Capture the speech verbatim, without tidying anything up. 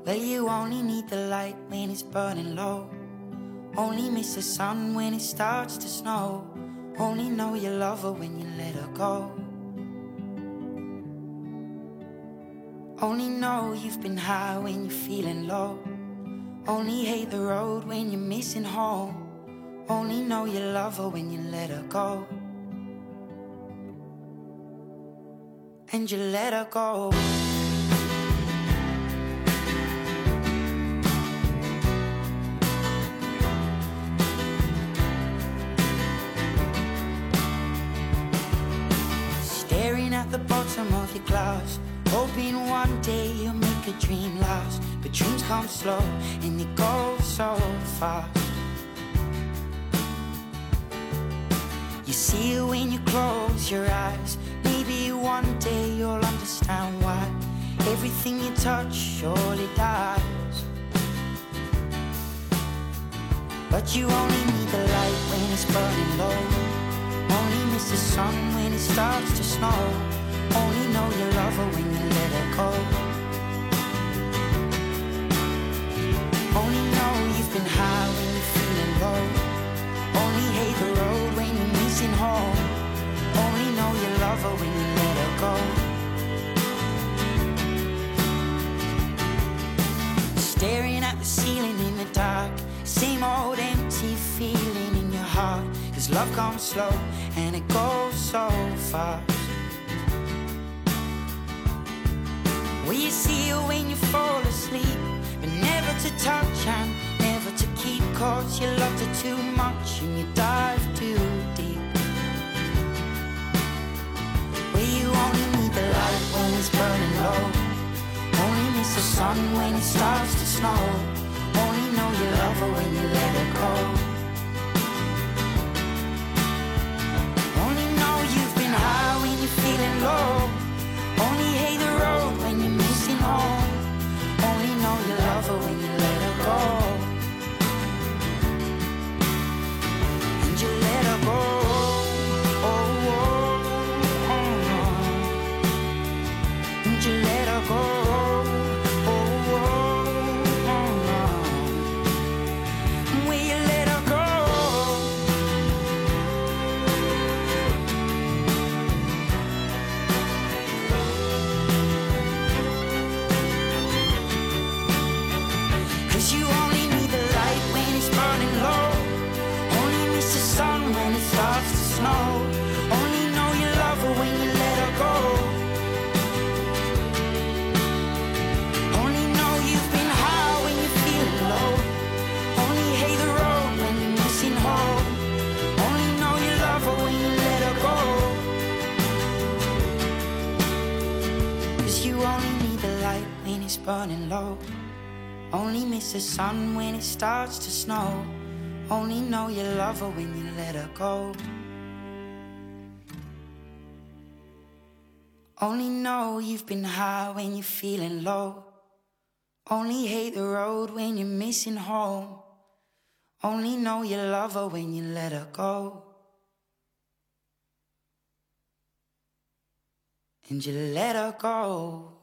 Well, you only need the light when it's burning low. Only miss the sun when it starts to snow. Only know you love her when you let her go. Only know you've been high when you're feeling low. Only hate the road when you're missing home. Only know you love her when you let her go. And you let her go. Staring at the bottom of your glass, hoping one day you'll make a dream last. But dreams come slow and they go so fast. You see it when you close your eyes. Maybe one day you'll understand why everything you touch surely dies. But you only need the light when it's burning low. Only miss the sun when it starts to snow. Only know you love her when you let her go. Only know you've been high when you're feeling low. Only hate the road when you're missing home. Only know you love her when you let her go. Staring at the ceiling in the dark, same old empty feeling in your heart. Cause love comes slow and it goes so fast. Well, you see her when you fall asleep, but never to touch and never to keep. Cause you loved her too much and you dive too deep. Well, you only need the light when it's burning low. Only miss the sun when it starts to snow. Only know you love her when you let her go. Only know you've been high when you're feeling low. Only hate the road when you're missing home. Only know you love her when you let her go. And you let her go. Oh, oh, oh, oh. And you let her go. Only know you love her when you let her go. Only know you've been high when you're feeling low. Only hate the road when you're missing home. Only know you love her when you let her go. Cause you only need the light when it's burning low. Only miss the sun when it starts to snow. Only know you love her when you let her go. Only know you've been high when you're feeling low. Only hate the road when you're missing home. Only know you love her when you let her go. And you let her go.